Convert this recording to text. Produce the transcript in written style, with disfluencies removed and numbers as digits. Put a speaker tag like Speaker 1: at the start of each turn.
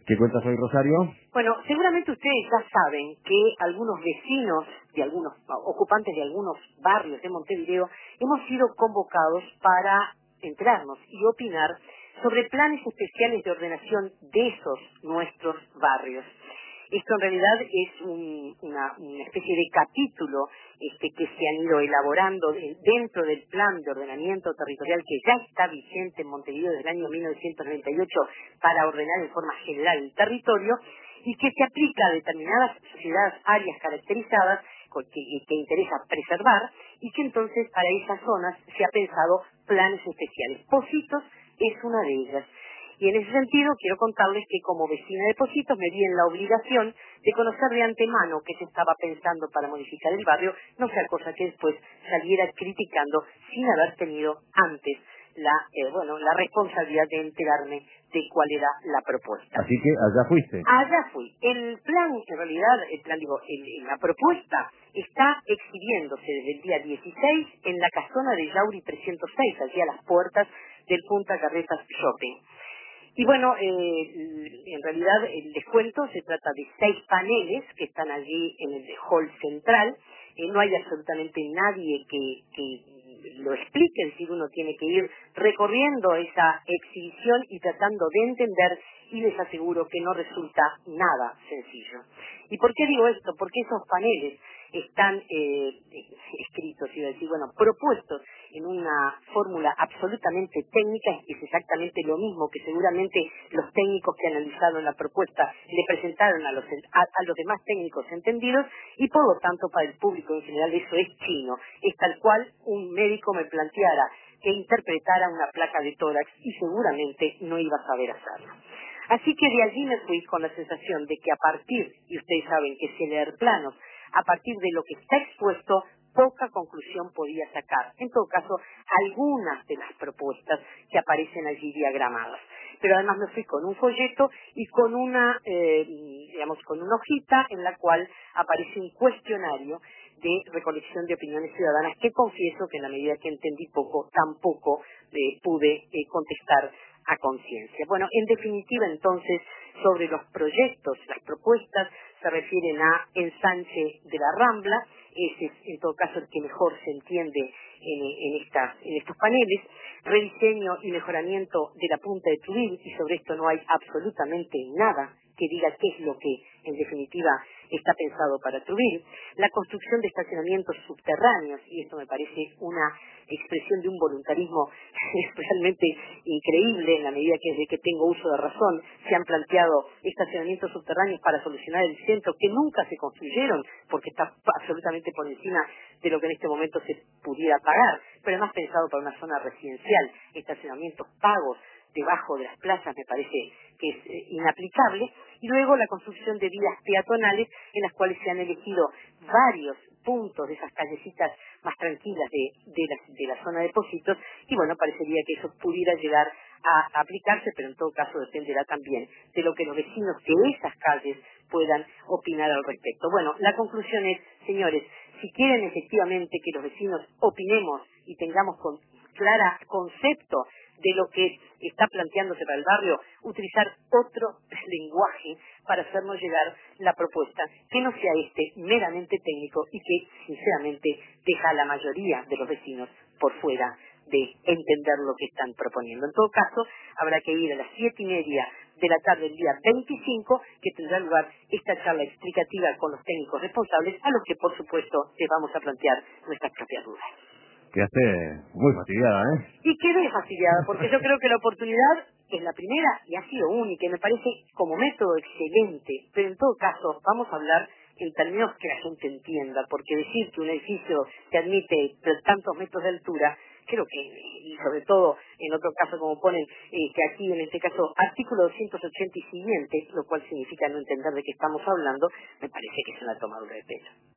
Speaker 1: ¿Qué cuentas hoy, Rosario?
Speaker 2: Bueno, seguramente ustedes ya saben que algunos vecinos de algunos ocupantes de algunos barrios de Montevideo hemos sido convocados para enterarnos y opinar sobre planes especiales de ordenación de esos nuestros barrios. Esto en realidad es una especie de capítulo que se han ido elaborando dentro del plan de ordenamiento territorial que ya está vigente en Montevideo desde el año 1998 para ordenar en forma general el territorio y que se aplica a determinadas sociedades, áreas caracterizadas que interesa preservar y que entonces para esas zonas se ha pensado planes especiales. Pocitos es una de ellas. Y en ese sentido quiero contarles que como vecina de Pocitos me vi en la obligación de conocer de antemano qué se estaba pensando para modificar el barrio, no sea cosa que después saliera criticando sin haber tenido antes la responsabilidad de enterarme de cuál era la propuesta.
Speaker 1: Así que allá fuiste.
Speaker 2: Allá fui. El plan, en realidad, la propuesta está exhibiéndose desde el día 16 en la casona de Yauri 306, allí a las puertas del Punta Carretas Shopping. Y bueno, en realidad les cuento, se trata de 6 paneles que están allí en el hall central. No hay absolutamente nadie que lo explique, es decir, uno tiene que ir recorriendo esa exhibición y tratando de entender, y les aseguro que no resulta nada sencillo. ¿Y por qué digo esto? Porque esos paneles están escritos, iba a decir, propuestos en una fórmula absolutamente técnica, es exactamente lo mismo que seguramente los técnicos que analizaron la propuesta le presentaron a los demás técnicos entendidos, y por lo tanto para el público en general eso es chino. Es tal cual un médico me planteara que interpretara una placa de tórax y seguramente no iba a saber hacerlo. Así que de allí me fui con la sensación de que a partir, y ustedes saben que sé leer planos, a partir de lo que está expuesto, poca conclusión podía sacar. En todo caso, algunas de las propuestas que aparecen allí diagramadas. Pero además me fui con un folleto y con con una hojita en la cual aparece un cuestionario de recolección de opiniones ciudadanas que confieso que en la medida que entendí poco, tampoco pude contestar a conciencia. Bueno, en definitiva entonces, sobre los proyectos, las propuestas se refieren a ensanche de la Rambla, ese es en todo caso el que mejor se entiende en estos paneles, rediseño y mejoramiento de la Punta de Tubil, y sobre esto no hay absolutamente nada que diga qué es lo que en definitiva está pensado para Tubil, la construcción de estacionamientos subterráneos, y esto me parece una expresión de un voluntarismo realmente increíble en la medida que desde que tengo uso de razón se han planteado estacionamientos subterráneos para solucionar el centro que nunca se construyeron porque está absolutamente por encima de lo que en este momento se pudiera pagar, pero además pensado para una zona residencial, estacionamientos pagos debajo de las plazas me parece que es inaplicable, y luego la construcción de vías peatonales en las cuales se han elegido varios puntos de esas callecitas más tranquilas de la zona de Pocitos, y bueno, parecería que eso pudiera llegar a aplicarse, pero en todo caso dependerá también de lo que los vecinos de esas calles puedan opinar al respecto. Bueno, la conclusión es, señores, si quieren efectivamente que los vecinos opinemos y tengamos clara concepto de lo que está planteándose para el barrio, utilizar otro lenguaje para hacernos llegar la propuesta, que no sea meramente técnico y que sinceramente deja a la mayoría de los vecinos por fuera de entender lo que están proponiendo. En todo caso, habrá que ir a las 7:30 de la tarde del día 25, que tendrá lugar esta charla explicativa con los técnicos responsables, a los que por supuesto les vamos a plantear nuestras propias dudas.
Speaker 1: Quedaste muy fastidiada, ¿eh?
Speaker 2: Y quedé fastidiada, porque yo creo que la oportunidad es la primera y ha sido única, y me parece como método excelente, pero en todo caso vamos a hablar en términos que la gente entienda, porque decir que un edificio que admite tantos metros de altura, creo que, y sobre todo en otro caso como ponen, que aquí en este caso artículo 280 y siguiente, lo cual significa no entender de qué estamos hablando, me parece que es una tomadura de pelo.